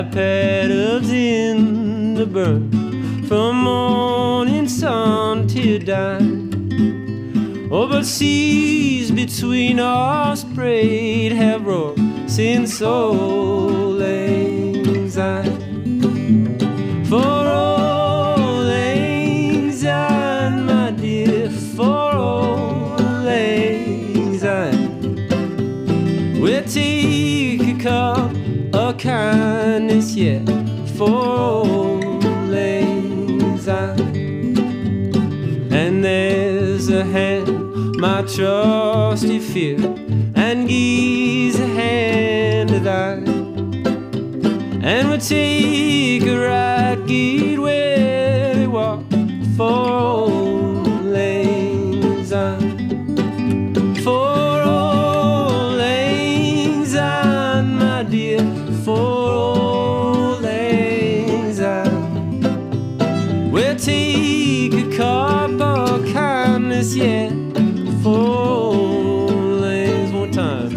petals in the burn, from morning sun till dawn. Oh, but seas between us sprayed have roared since old lang syne. For old lang syne, my dear, for old lang syne, we'll take a cup of kindness yet for old lang syne. And there's a hand my trusty fear, and gives a hand to thine, and we'll take a right gate where they walk for old lang syne. For old lang syne, my dear, for old lang syne, we'll take a cup of kindness yet for lands. One time.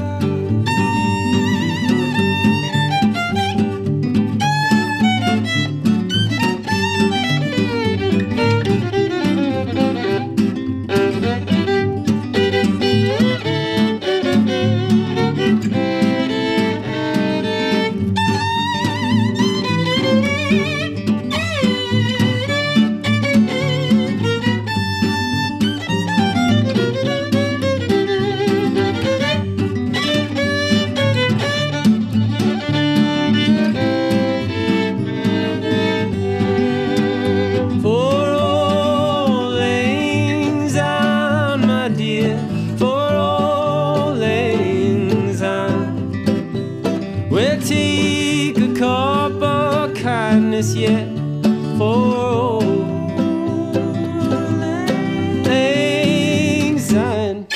We'll take a cup of kindness yet for old lang syne.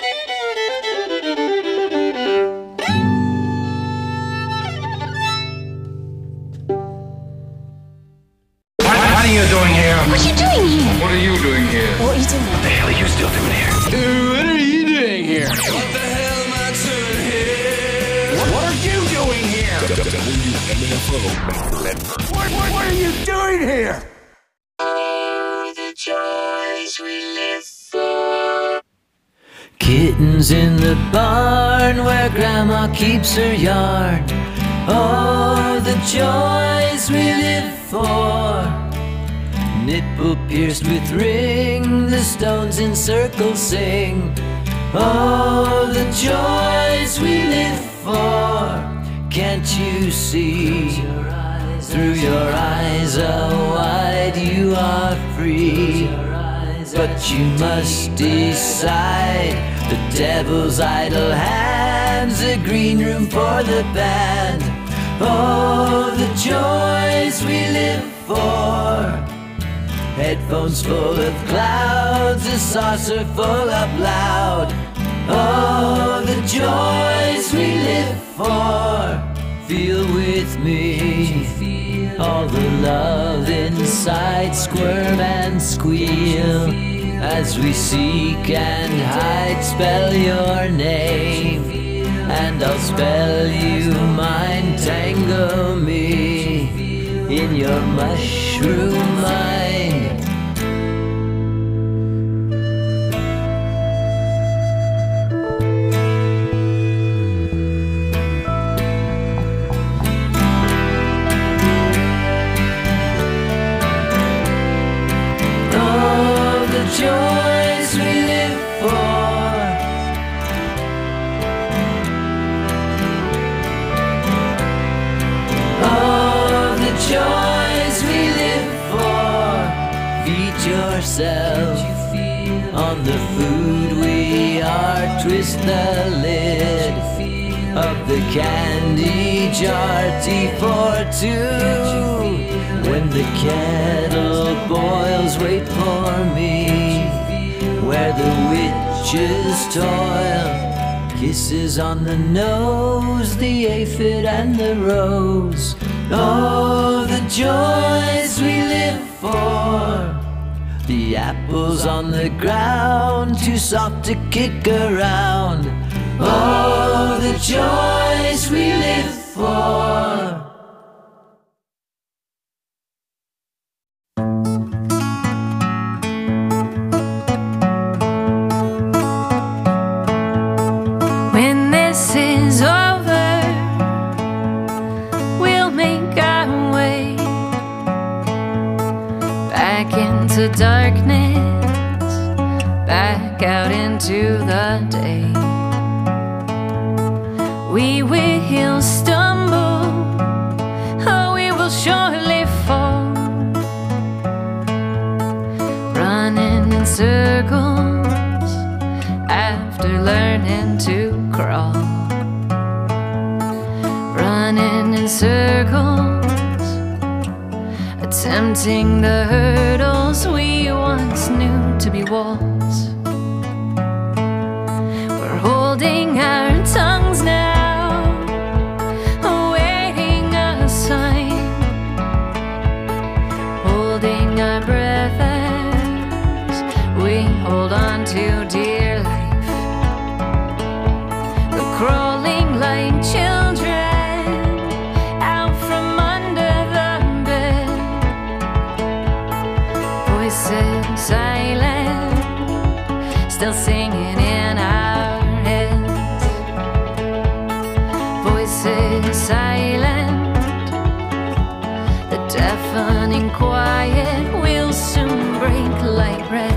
What are you doing here? What are you doing here? What are you doing here? What are you doing? What the hell are you still doing here? What are you doing here? What the hell am I doing here? What are you doing here? WMFO. What are you doing here? Oh, the joys we live for. Kittens in the barn where Grandma keeps her yarn. Oh, the joys we live for. Nipple pierced with ring, the stones in circles sing. Oh, the joys we live for. Can't you see? Through your eyes, oh, wide you are free. But you must decide. The devil's idle hands, a green room for the band. Oh, the joys we live for. Headphones full of clouds, a saucer full up loud. Oh, the joys we live for. Feel with me all the love inside, squirm and squeal. As we seek and hide, spell your name, and I'll spell you mine. Tangle me in your mushroom mind. Joys we live for. Oh, the joys we live for. Feed yourself on the food we are. Twist the lid of the candy jar. Tea for two. When the kettle boils, wait for me. Where the witches toil, kisses on the nose, the aphid and the rose. Oh, the joys we live for. The apples on the ground, too soft to kick around. Oh, the joys we live for. into darkness, back out into the day. We will stumble, oh, we will surely fall, running in circles after learning to crawl, running in circles, attempting the hurdles we once knew to be walls. We're holding our tongues now, awaiting a sign, holding our breath as we hold on to dear life. We're crawling like children out from under the bed, voices silent, still singing in our heads. Voices silent, the deafening quiet will soon break like bread.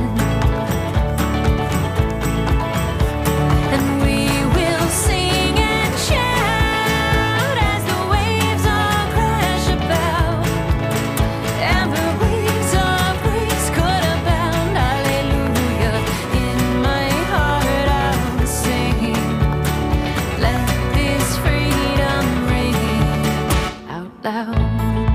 And we will sing and shout as the waves all crash about, and the waves of grace could abound. Hallelujah, in my heart I'll sing. Let this freedom ring out loud.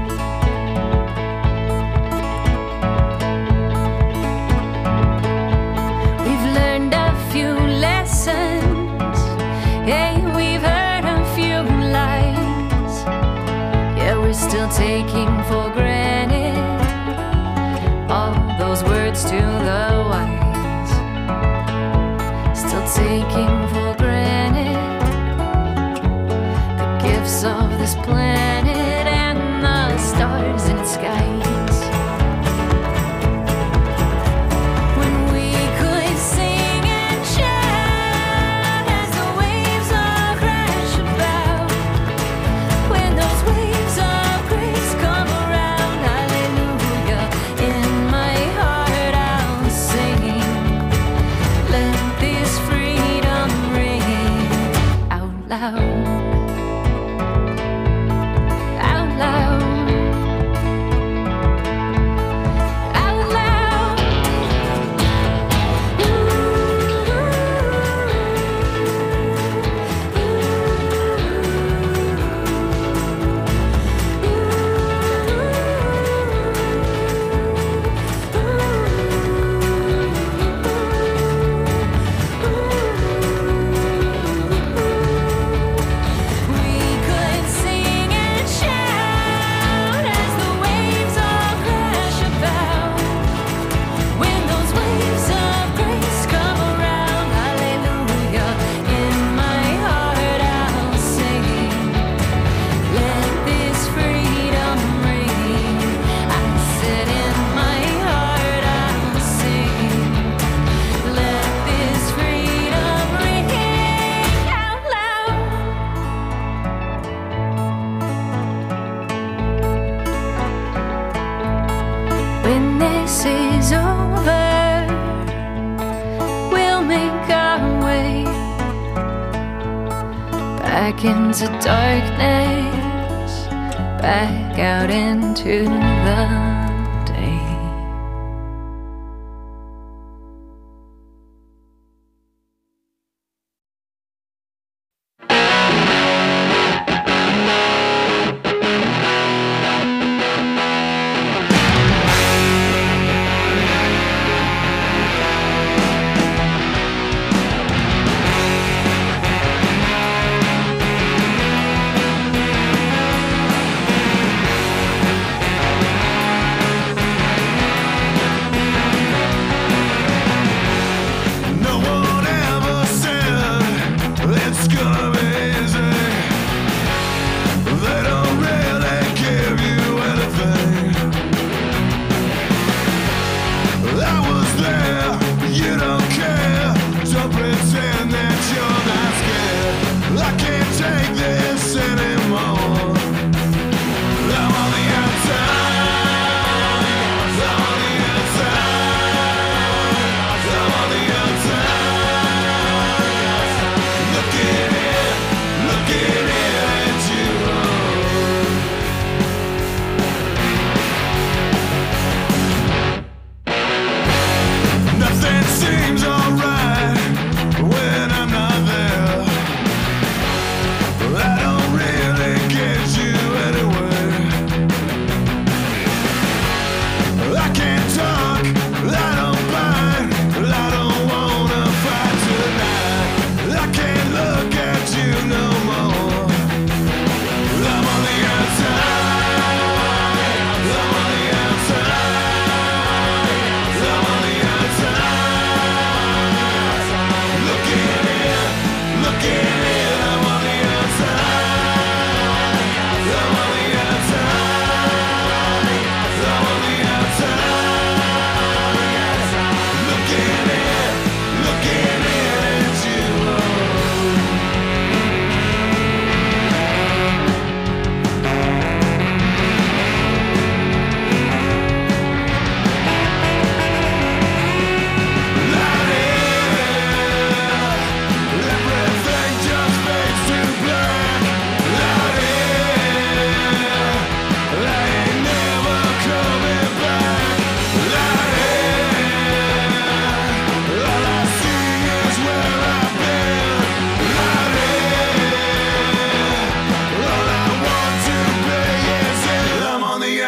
We've learned a few lessons, yeah, we've heard a few lies, yeah, we're still taking for granted all those words to the wise, still taking for granted the gifts of this planet and the stars in its skies. When we could sing and shout as the waves all crash about, when those waves of grace come around. Hallelujah, in my heart I'll sing. Let this freedom ring out loud, out loud, out loud. We could sing and shout as the waves all crash about, when those waves of grace come around. Hallelujah, in my heart I'll sing. Let this freedom ring. I said in my heart I'll sing. Let this freedom ring out loud. When this is over, we'll make our way back into darkness, back out into the day.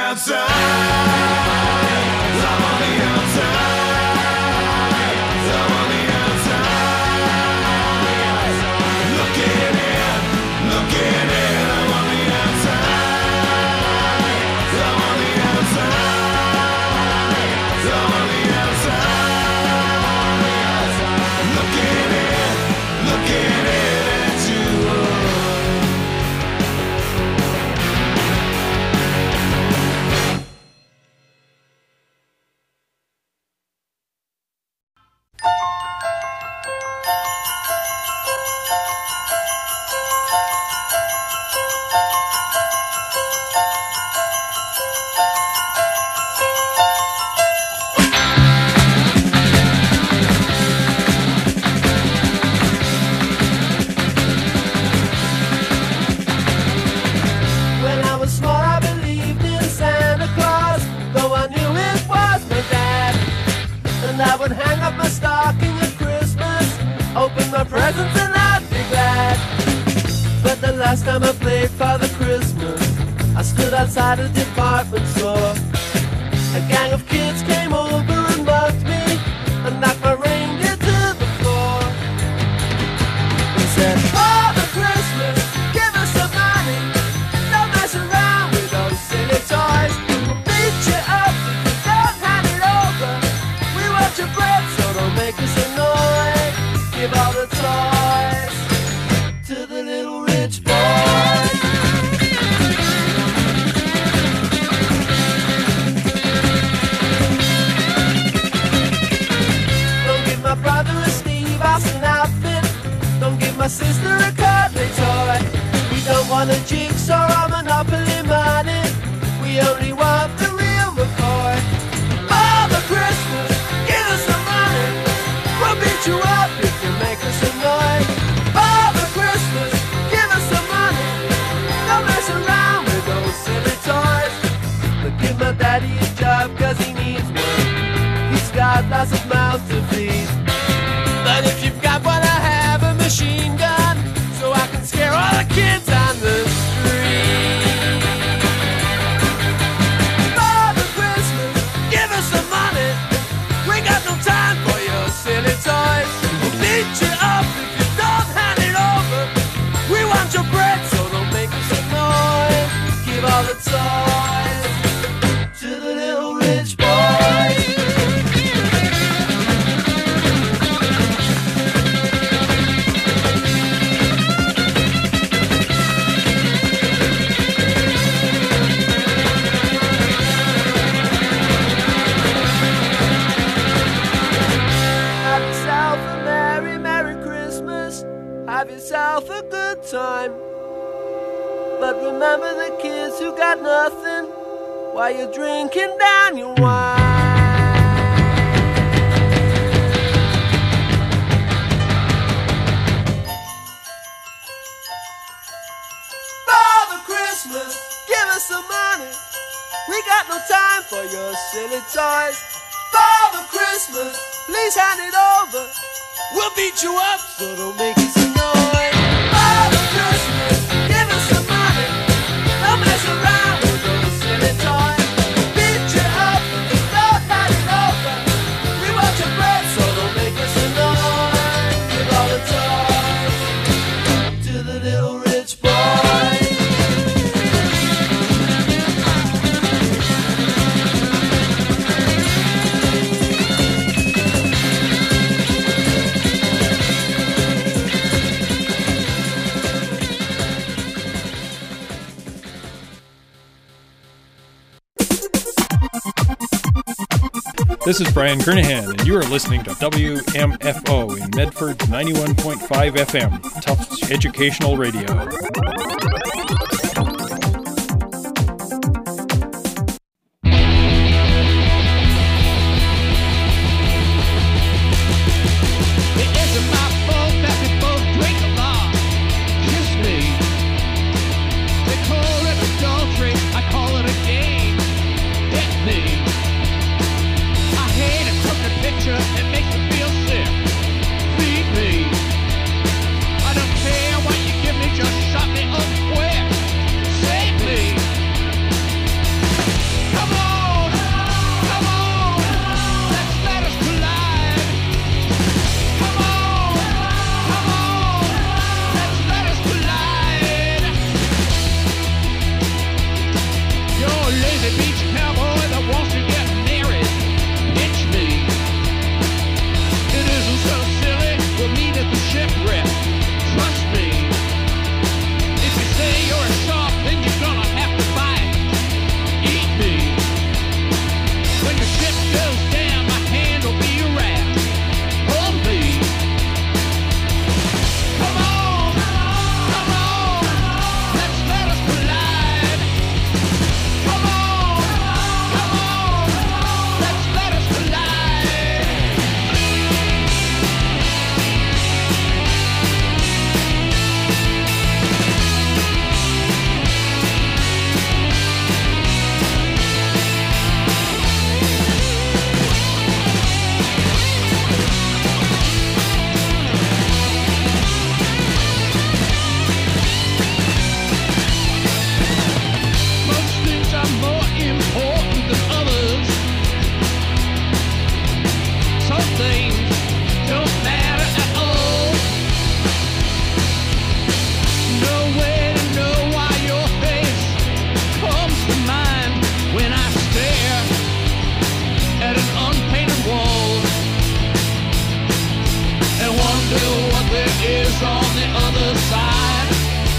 Last time I played Father Christmas, I stood outside a department store. A gang of kids came over and mugged me and knocked my reindeer to the floor. They said, Father Christmas, give us some money. Don't mess around with those silly toys. We'll beat you up if you don't hand it over. We want your bread, so don't make us annoy. Give all the toys to the little rich boy. Don't give my brother a Steve Austin outfit. Don't give my sister a cuddly toy. We don't want a jigsaw or Monopoly money. We only want the real McCoy. Father Christmas, give us some money. We'll beat you up if you make us annoyed. Father Christmas, give us some money. Don't mess around with those silly toys. But give my daddy a job cause he needs one. He's got lots of mouths to feed. But if you've got one, I have a machine gun, so I can scare all the kids on the street. Father Christmas, give us some money. We got no time for your silly toys. We'll beat you up if you don't hand it over. We want your bread, so don't make us annoyed. Give all the toys to the little rich boy. Have yourself a merry, merry Christmas. Have yourself a good time. But remember the kids who got nothing while you're drinking down your wine. Father Christmas, give us some money. We got no time for your silly toys. Father Christmas, please hand it over. We'll beat you up, so don't make us annoyed. Father Christmas, give us some money. Don't mess around with those silly toys. Beat you up, don't hand it over. We want your bread, so don't make us annoyed. Give all the toys to the little rich boy. This is Brian Kernahan, and you are listening to WMFO in Medford 91.5 FM, Tufts Educational Radio. Just shut me up. lazy beach cowboy that wants to get married. Pitch me. It isn't so silly. We'll meet at the shipwreck. Trust me. If you say you're a shark, then you're gonna have to bite. Eat me. When your ship goes down, my hand will be your raft. Hold me. Come on, come on, let's let us collide. Come on, let's let us collide. Most things are more important than others. Some things don't matter at all. No way to know why your face comes to mind when I stare at an unpainted wall and wonder what there is on the other side.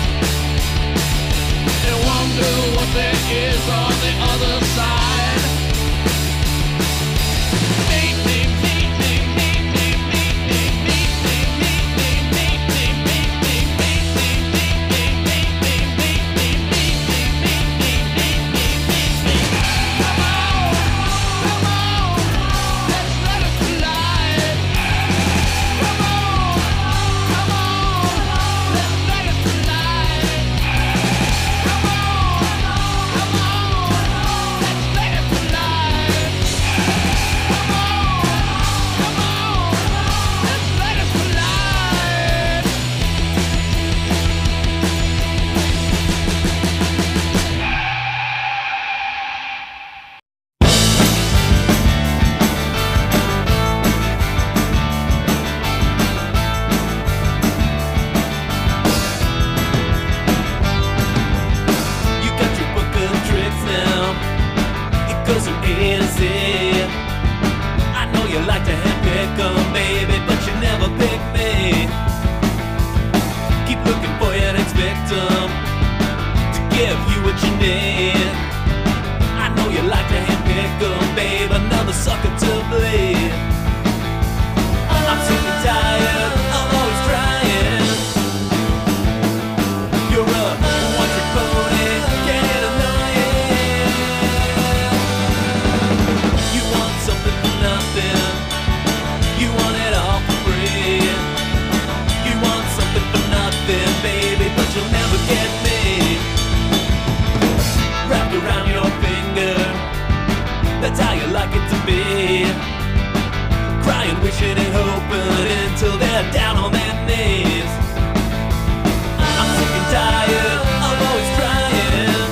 And wonder what there is on the other side. You got your book of tricks now. It goes from A to Z. I know you like to handpick 'em, baby, but you never pick me. Keep looking for your next victim to give you what you need. I know you like to handpick 'em, babe, another sucker to bleed. I'm sick and tired of always trying. You're a one-trick pony, getting annoying. You want something for nothing. You want it all for free. You want something for nothing, baby, but you'll never get me. Wrapped around your finger, that's how you like it to be. Crying, wishing and hoping until they're down on their knees. I'm sick and tired of always trying.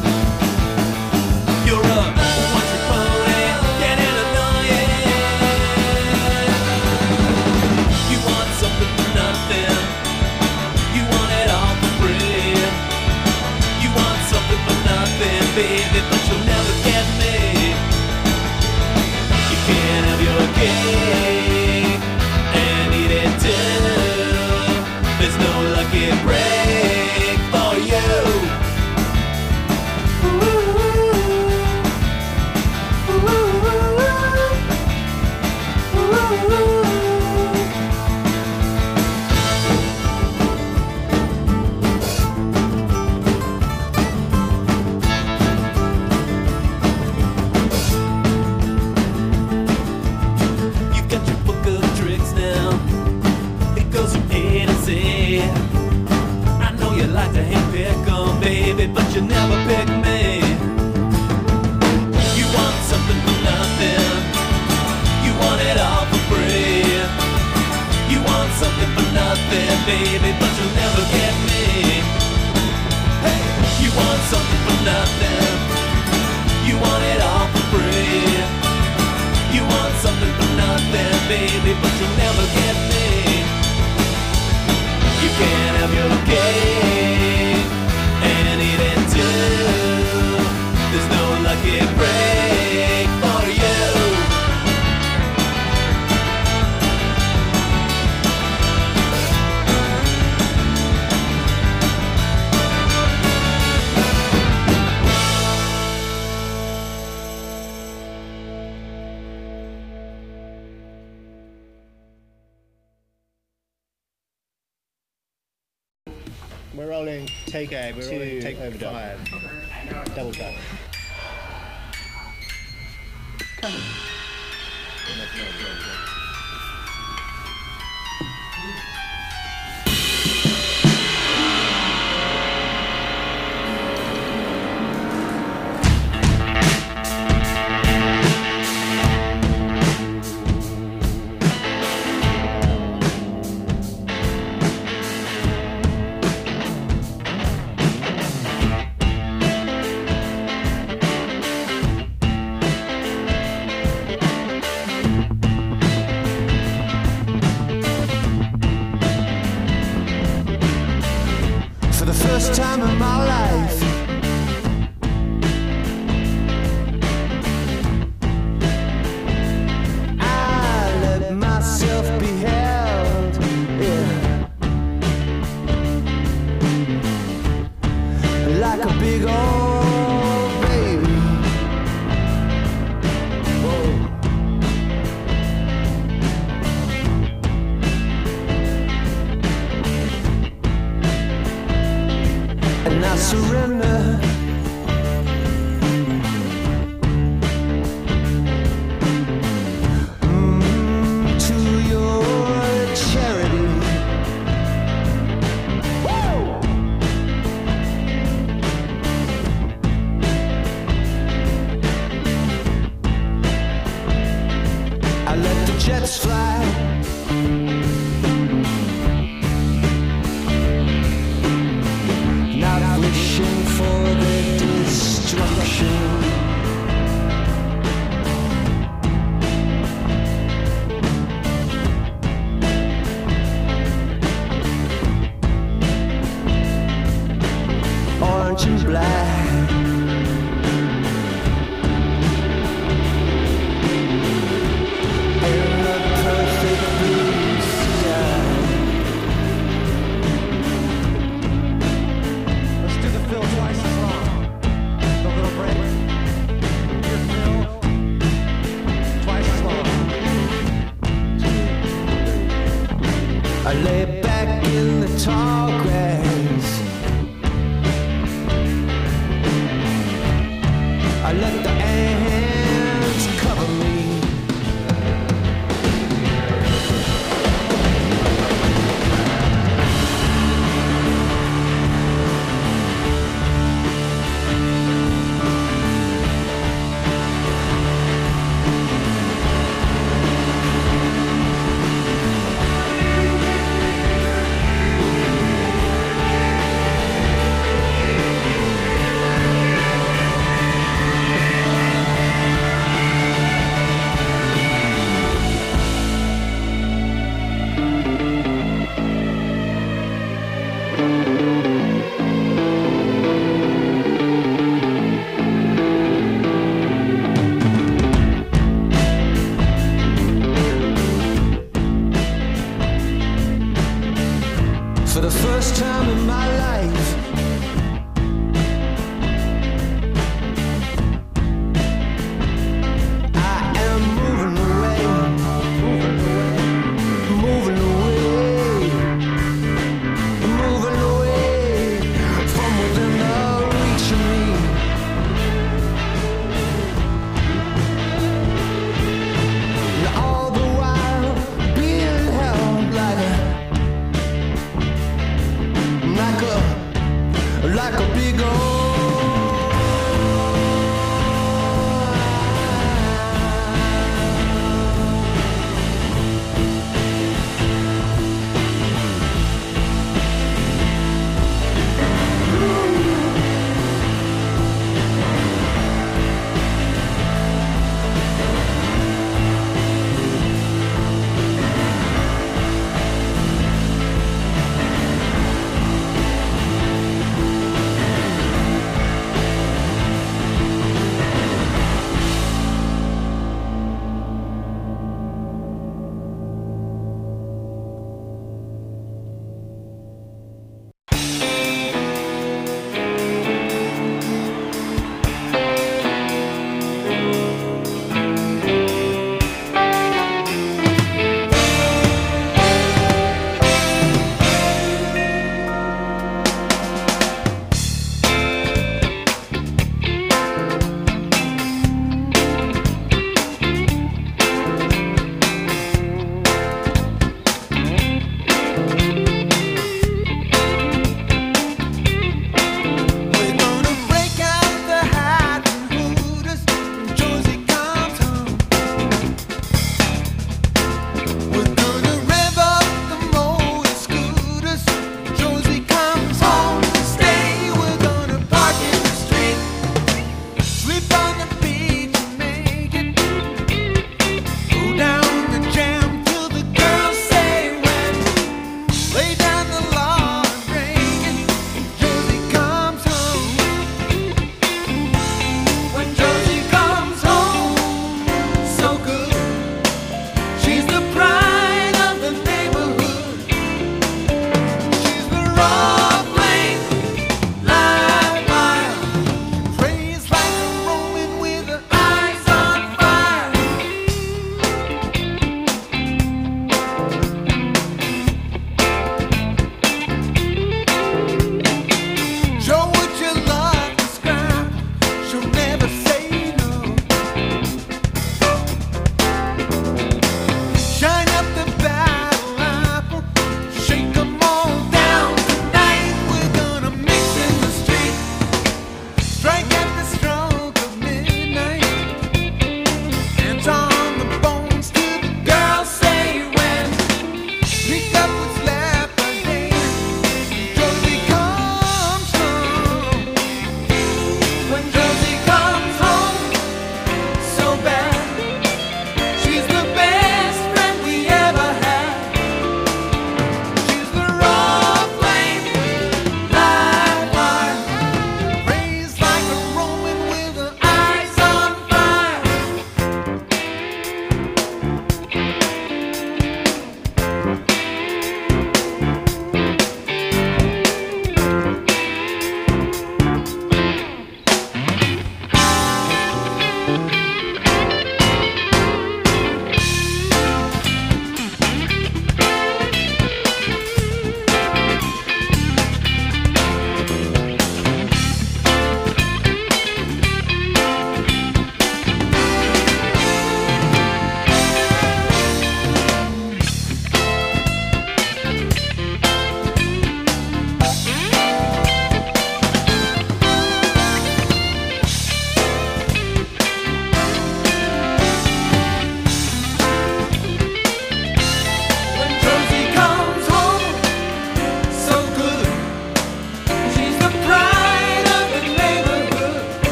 You're a one-trick pony, getting annoying. You want something for nothing. You want it all for free. You want something for nothing, baby, but you'll never get me. You can't have your cake and eat it too. There's no lucky break for you. You've got your book of tricks now. It goes from A to Z. I know you like to handpick 'em, baby, but you never pick me. You want something for nothing. You want it all for free. You want something for nothing, baby, but you'll never get me. Hey, you want something for nothing. You want it all for free. You want something for nothing, baby, but you'll never get me. You can't have your cake and eat it too. There's no We're rolling take Okay, we're rolling take overdub. 5. Double cut. For the first time in my life, I let myself be held, yeah, like a big old baby. Whoa. And I surrender. To your charity. Woo! I let the jets fly. Not wishing for their destruction. Orange and black. In the perfect blue sky. Let's do the fill twice as long. The little break. Your fill twice as long. I lay back in the tall grass. I let the ants cover me.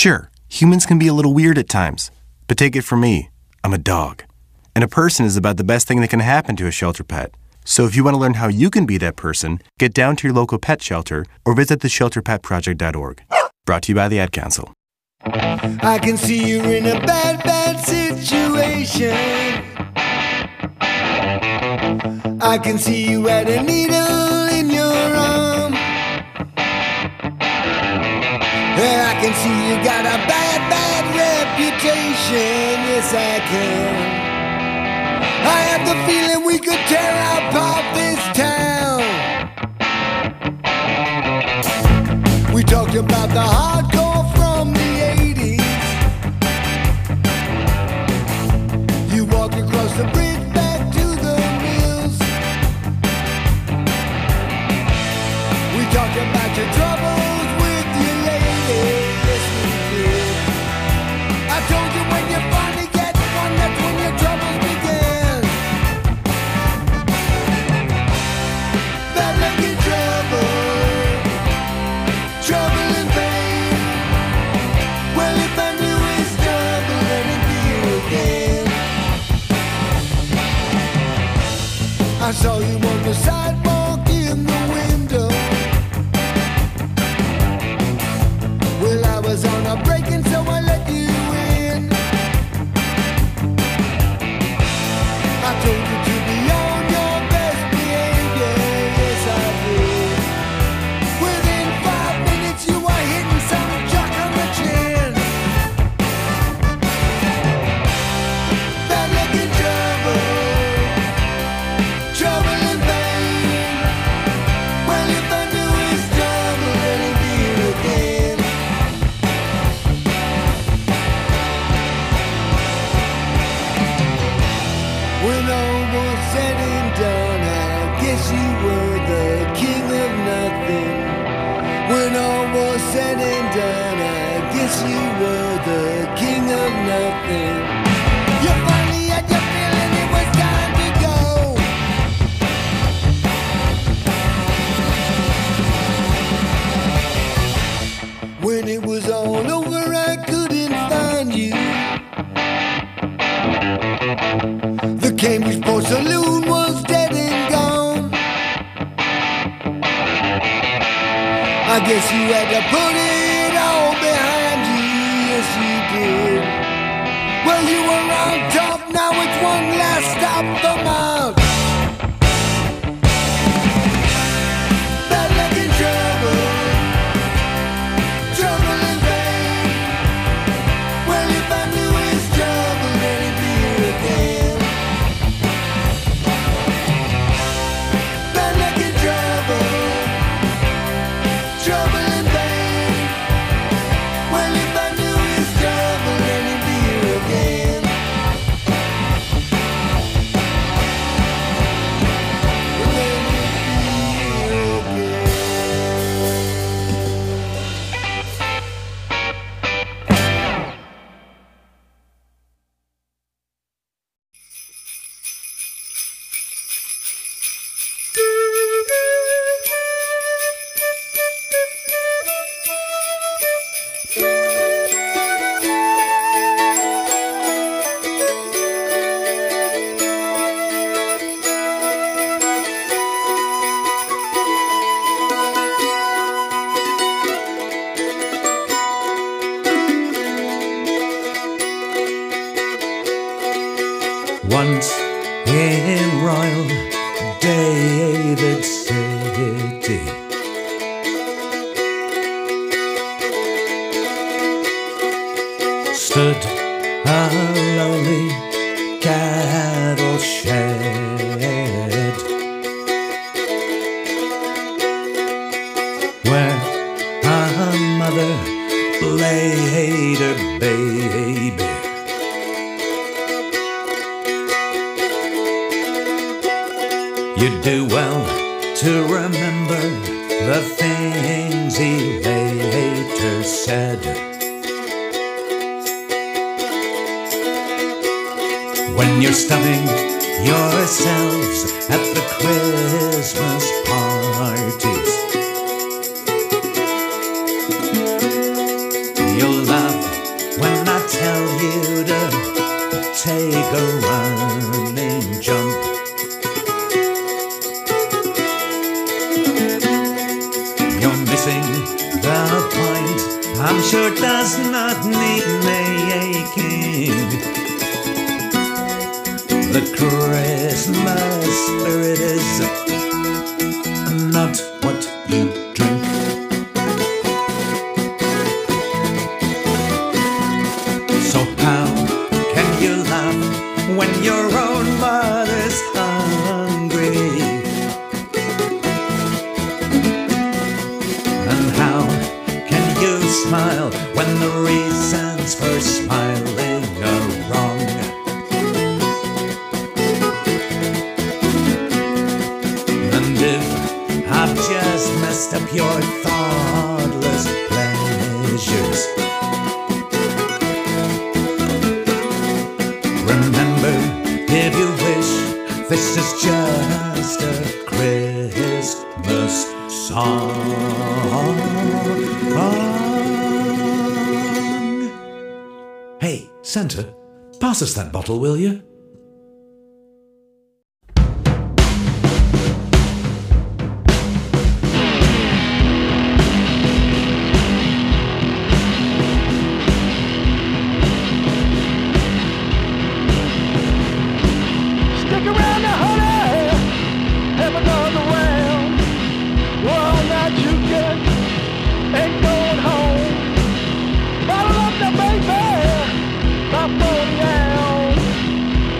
Sure, humans can be a little weird at times, but take it from me, I'm a dog. And a person is about the best thing that can happen to a shelter pet. So if you want to learn how you can be that person, get down to your local pet shelter or visit theshelterpetproject.org. Brought to you by the Ad Council. I can see you're in a bad, bad situation. I can see you had a needle in your arm. Yeah, I can see you got a bad, bad reputation. Yes, I can. I have the feeling we could tear apart this town. We talked about the hardcore from the 80s. You walked across the bridge back to the mills. We talked about your troubles with your lady. Yes, we did. I told you when you finally get one, that's when your troubles begin. Bad luck and trouble. Trouble and pain. Well, if I knew it's trouble, then it'd be again. I saw you on the sidewalk in the window. Well, I was on a break and so I let you in. I told you to be on your best behavior. Yes, I did. Within 5 minutes you were hitting some jock on the chin. Bad luck and trouble. Trouble and pain. Well, if I knew it's trouble, then it'd be again. When all was said and done, I guess you were the king of nothing. When all was said and done, I guess you were the king of nothing. You finally had your feeling it was time to go. When it was all over, I couldn't find you. The Cambridge Port Saloon was dead and gone. I guess you had to put it all behind you. Yes, you did. Well, you were on top, now it's one last stop for Mount. Bad luck and trouble. Trouble and pain. Well, if I knew it's trouble, then it'd be again. Bad luck and trouble. Trouble and pain. Well, if I knew it's trouble, then it'd be again. Once in Royal David City, stood a lowly cattle shed, where a mother laid her baby. You'd do well to remember the things he later said. When you're stuffing yourselves at the Christmas parties, you'll laugh missing the point. I'm sure does not need making. The Christmas spirit is not what you drink. So how can you laugh when your own mother's hungry? And how can you smile when the reasons for smiling are wrong? And if I've just messed up your thoughtless pleasures, remember, if you wish, this is just a Christmas song. Hey, Santa, pass us that bottle, will you? Stick around now, honey. Have another round. Well, all night you get ain't going home. Bottle up now, baby. About 40 ounce.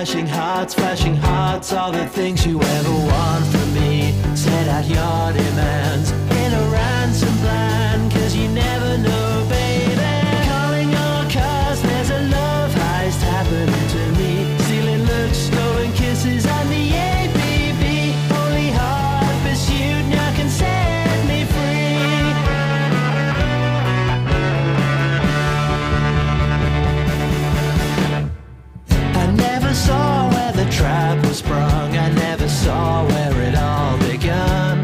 flashing hearts, all the things you ever want from me. Set out your demands in a ransom plan, 'cause you never know, baby. Calling all cars, there's a love heist happening to me. Stealing looks, stolen kisses, and the ABB. Only hard pursuit now can set me free. I never saw where the trap was sprung. I never saw where it all begun.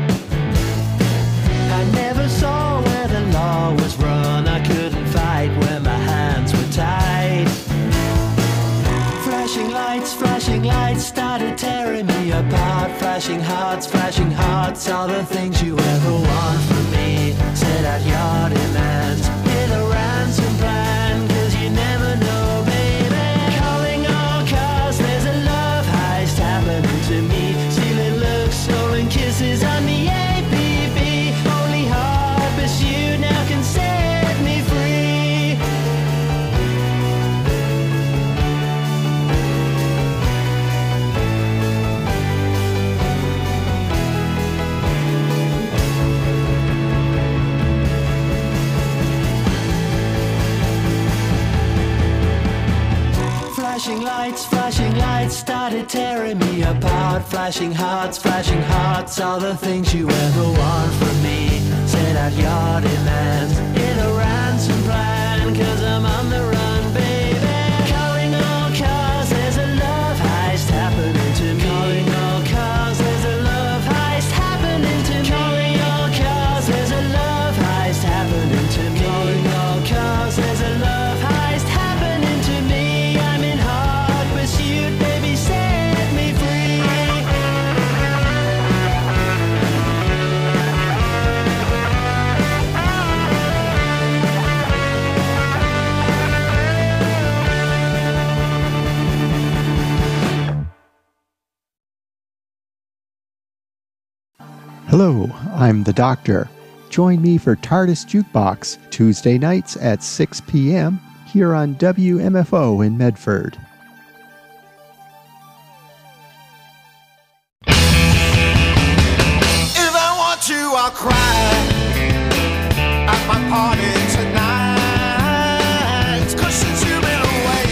I never saw where the law was run. I couldn't fight when my hands were tied. Flashing lights started tearing me apart. Flashing hearts, all the things you ever want from me. Set out your demands in a ransom plan, 'cause you never know, baby. Calling all cars, there's a love heist happening to me. Stealing looks, stolen kisses, and the ABB. Only hard pursuit now can set me free. Flashing lights started tearing me apart. Flashing hearts, all the things you ever want from me. Set out your demands in a ransom plan, 'cause I'm on the run, baby. Calling all cars, there's a love heist happening to me. Calling all cars, there's a love heist happening to me. Calling all cars, there's a love heist happening to me. Calling all cars, there's a love heist happening to me. I'm in hard pursuit, baby, set me free. Hello, I'm the Doctor. Join me for TARDIS Jukebox, Tuesday nights at 6 p.m. here on WMFO in Medford. If I want you, I'll cry at my party tonight. 'Cause since you've been away,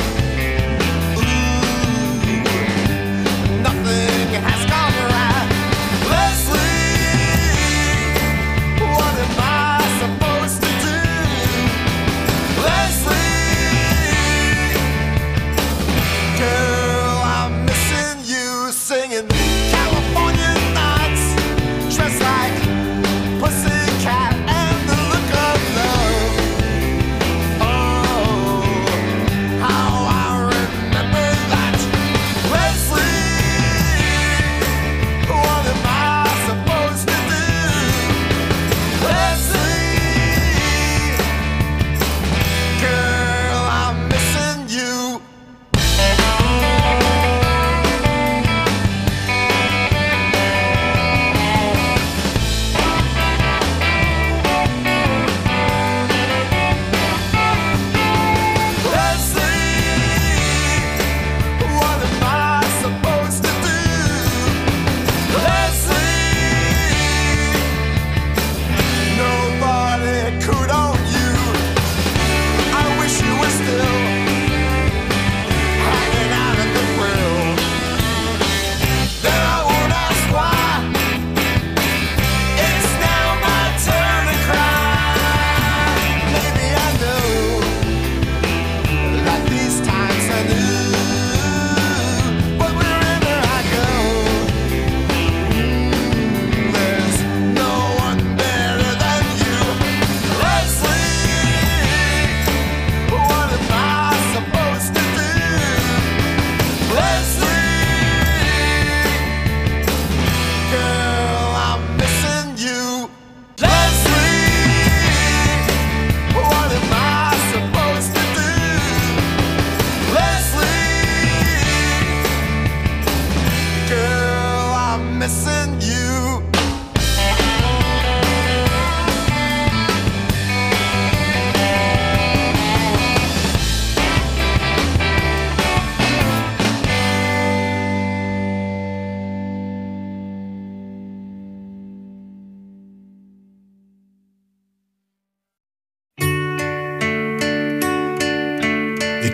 nothing has gone right. Leslie, what am I supposed to do? Leslie,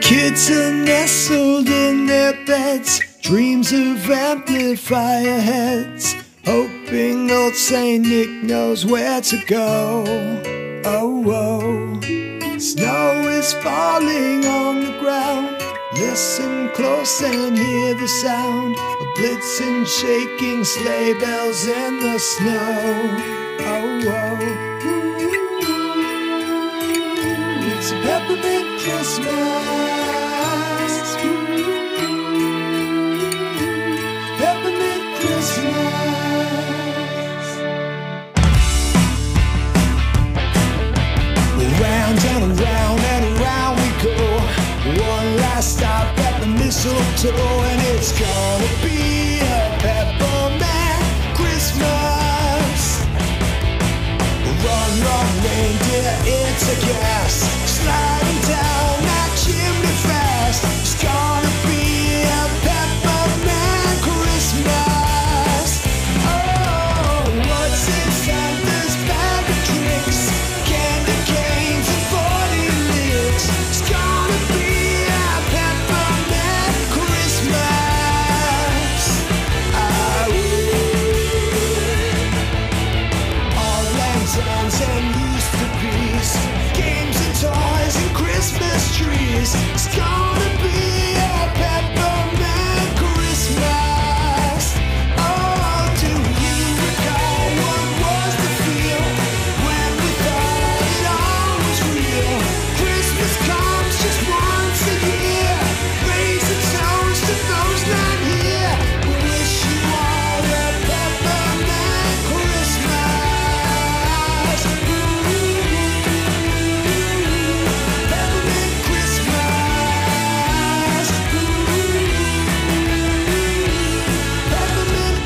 Kids are nestled in their beds, dreams of amplifier heads, hoping old Saint Nick knows where to go. Oh, oh. Snow is falling on the ground. Listen close and hear the sound of blitzing, shaking sleigh bells in the snow. Oh, oh. It's a peppermint Christmas. Peppermint Christmas. Round and around and around we go. One last stop at the mistletoe, and it's gonna be a peppermint Christmas. Run, run, reindeer, it's a gas, sliding down that chimney fast. It's gonna be a peppermint Christmas. Oh, what's in Santa's bag of tricks? Candy canes and 40 licks. It's gonna be a peppermint Christmas. All lanterns and used to be's, games and toys and Christmas trees. It's gonna be a peppermint Christmas. Oh, do you recall what was the feel when we thought it all was real? Christmas comes just once a year. Raise a toast to those not here. We wish you all a peppermint Christmas. Peppermint Christmas. Peppermint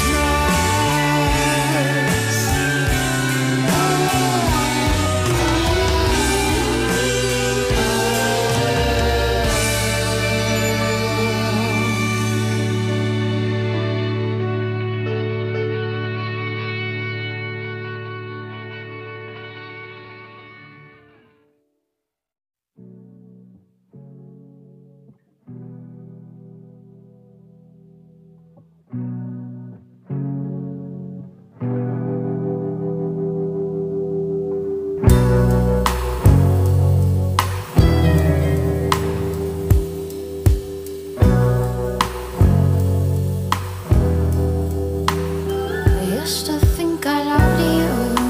I used to think I loved you.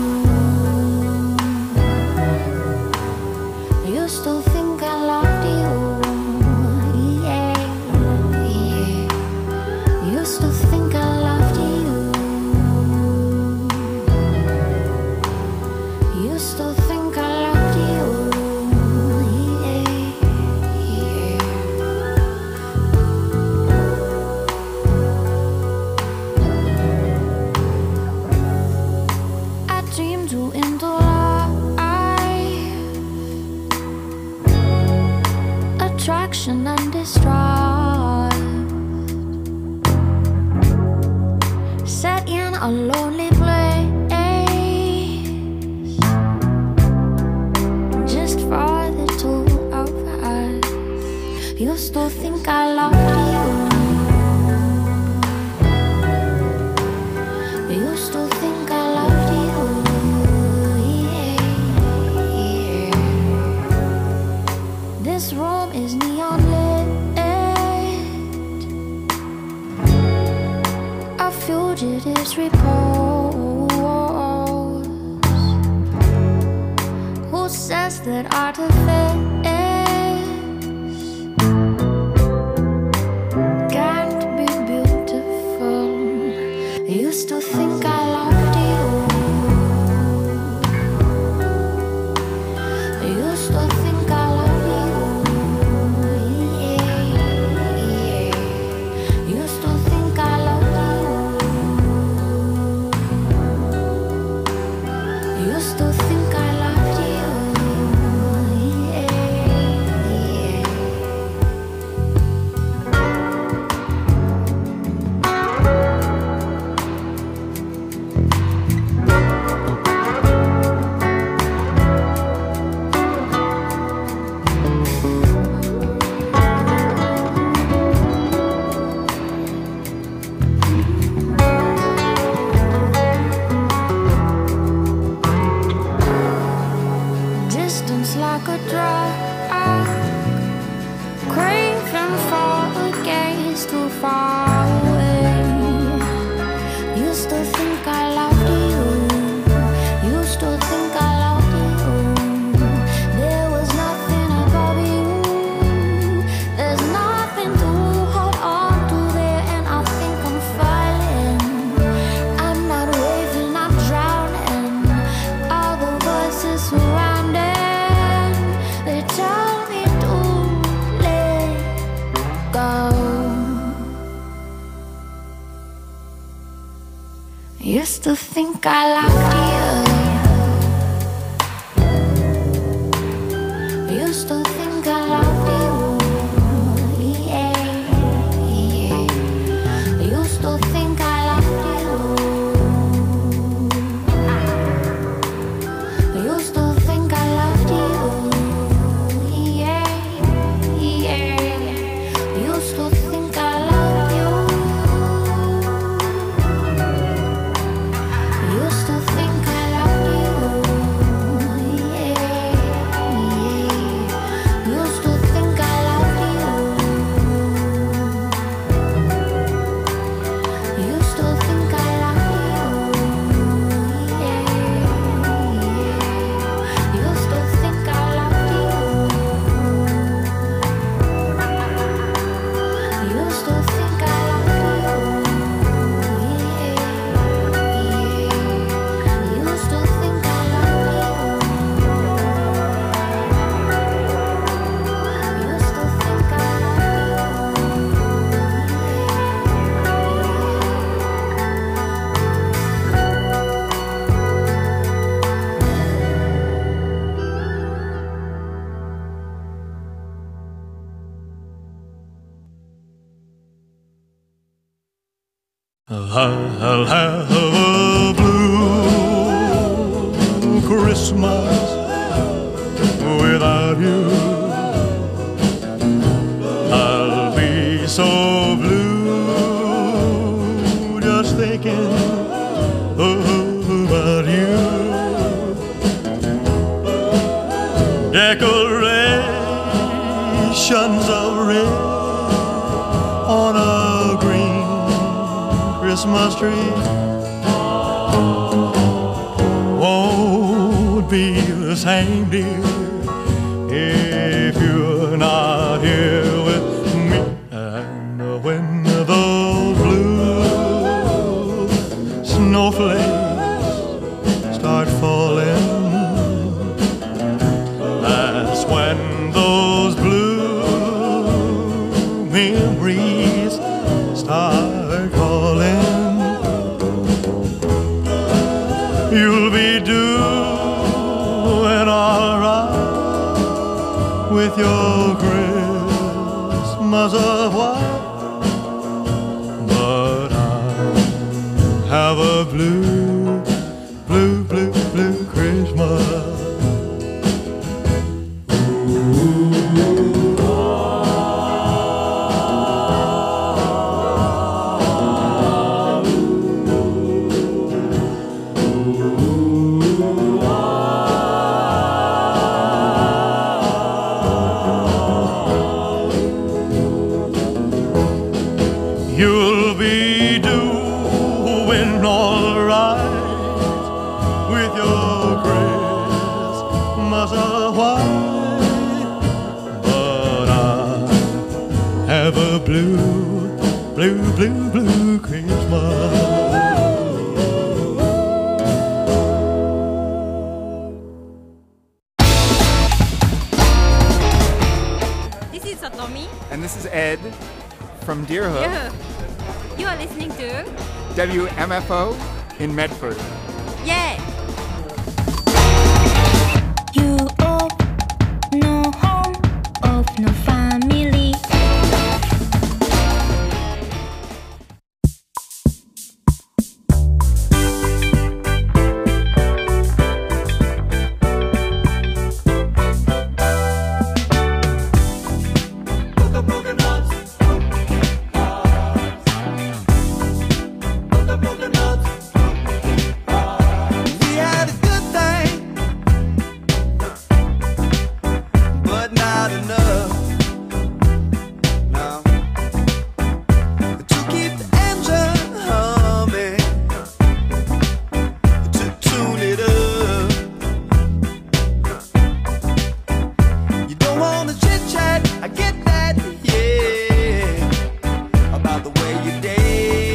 I used to think I loved you. Yeah, yeah. I used to think I loved you. I used to think I loved you. Yeah, yeah. I dreamed you into life, attraction and distrust, set in a lonely place, just for the two of us. Used to think I loved you. Used to think I loved you. Yeah, yeah. This room is neon lit. A fugitive's repose. Who says that artifice can't be beautiful? I used to think I loved you. I used to think I loved you. Yeah, yeah. Used to think I loved you. Used to think I loved you. Yeah, yeah. far away. Used to think I loved you. Used to think I loved you. There was nothing above you. There's nothing to hold on to there, and I think I'm falling. I'm not waving, I'm drowning. All the voices surrounding, they tell me to let go. Used to think I loved you. Used to think I loved you. Yeah, yeah. Used to think I loved you. Used to think I loved you. Yeah, yeah. Used to think I loved you. Used to think I loved you. Yeah, yeah. Used to think I loved you. Used to think I loved you. Yeah, yeah. Used to think I loved you. Used to think I loved you. Used to think I loved you. Used to think I I'll have a blue Christmas without you. I'll be so blue just thinking about you. Decorations of red on a green Christmas tree won't be the same, dear, if you're not here with me. And when those blue snowflakes start falling, that's when those blue memories start calling. You'll be doing alright with your Christmas of white, but I have a blue, blue, blue, blue Christmas. You'll be doing alright with your Christmas of white, but I have a blue, blue, blue, blue Christmas. This is Satomi. And this is Ed from Deerhook. Yeah. You are listening to WMFO in Medford. Yeah. You of no home, of no family. your day.